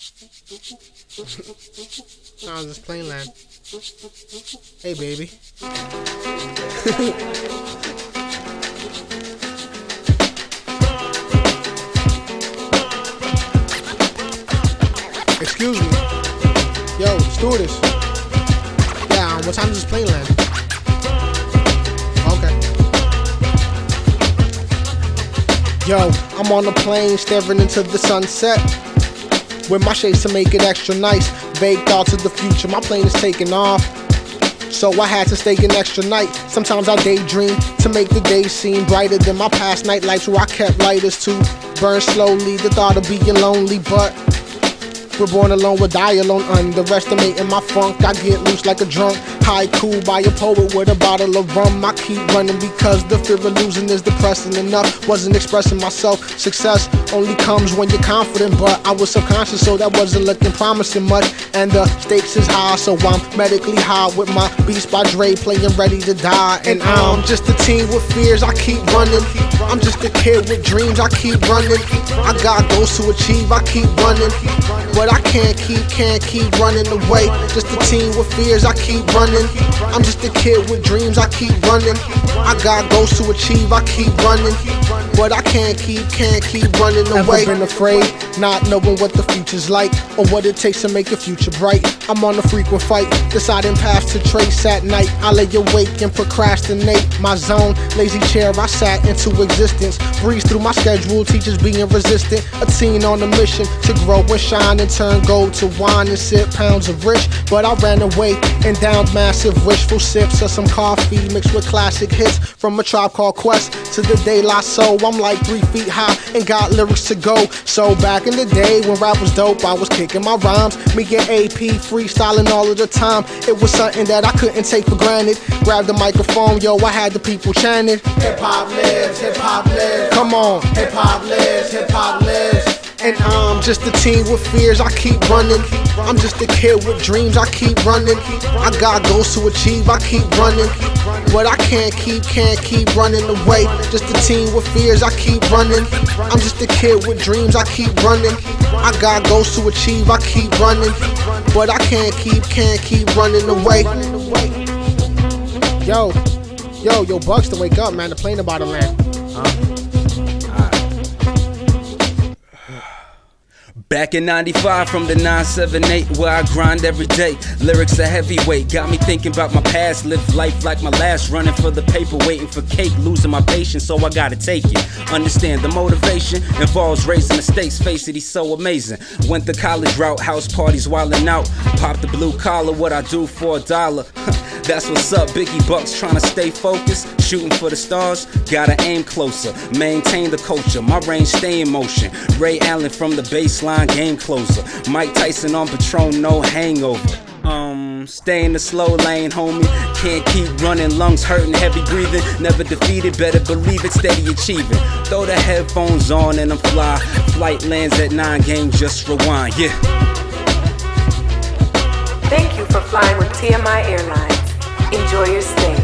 No, it's just plain land. Hey, baby. Excuse me. Yo, stewardess. Yeah, what time is this plane land? Okay. Yo, I'm on the plane staring into the sunset with my shades to make it extra nice. Vague thoughts of the future, my plane is taking off, so I had to stay an extra night. Sometimes I daydream to make the day seem brighter than my past night lights where I kept lighters to burn slowly. The thought of being lonely, but we're born alone, we'll die alone. Underestimating my funk, I get loose like a drunk. Haiku by a poet with a bottle of rum. I keep running because the fear of losing is depressing enough. Wasn't expressing myself. Success only comes when you're confident, but I was subconscious, so that wasn't looking promising much. And the stakes is high, so I'm medically high with my Beats by Dre playing Ready to Die. And I'm just a teen with fears, I keep running. I'm just a kid with dreams, I keep running. I got goals to achieve, I keep running. But I can't keep running away. Just a teen with fears, I keep running. I'm just a kid with dreams, I keep running. I got goals to achieve, I keep running. But I can't keep running away. Never been afraid, not knowing what the future's like or what it takes to make your future bright. I'm on a frequent fight, deciding paths to trace at night. I lay awake and procrastinate. My zone, lazy chair, I sat into existence. Breeze through my schedule, teachers being resistant. A teen on a mission to grow and shine and turn gold to wine and sip pounds of rich. But I ran away and downed massive wishful sips of some coffee mixed with classic hits. From A Tribe Called Quest to the De La Soul, I'm like 3 feet high and got lyrics to go. So back in the day when rap was dope, I was kicking my rhymes. Me and AP freestyling all of the time. It was something that I couldn't take for granted. Grabbed the microphone, yo, I had the people chanting. Hip hop lives, hip hop lives. Come on, hip hop lives, hip hop lives. And I'm just a teen with fears, I keep running. I'm just a kid with dreams, I keep running. I got goals to achieve, I keep running. But I can't keep running away. Just a teen with fears, I keep running. I'm just a kid with dreams, I keep running. I got goals to achieve, I keep running. But I can't keep running away. Yo, Bucks, to wake up, man. The plane about to land. Back in 95 from the 978 where I grind every day. Lyrics a heavyweight, got me thinking about my past. Live life like my last, running for the paper, waiting for cake. Losing my patience, so I gotta take it. Understand the motivation involves raising the stakes. Face it, he's so amazing. Went the college route, house parties wildin' out. Pop the blue collar, what I do for $1. That's what's up, Biggie Bucks trying to stay focused. Shooting for the stars, gotta aim closer. Maintain the culture, my range stay in motion. Ray Allen from the baseline, game closer. Mike Tyson on Patron, no hangover. Stay in the slow lane, homie. Can't keep running, lungs hurting, heavy breathing. Never defeated, better believe it, steady achieving. Throw the headphones on and I'm fly. Flight lands at 9, game just rewind, yeah. Thank you for flying with TMI Airlines. Enjoy your stay.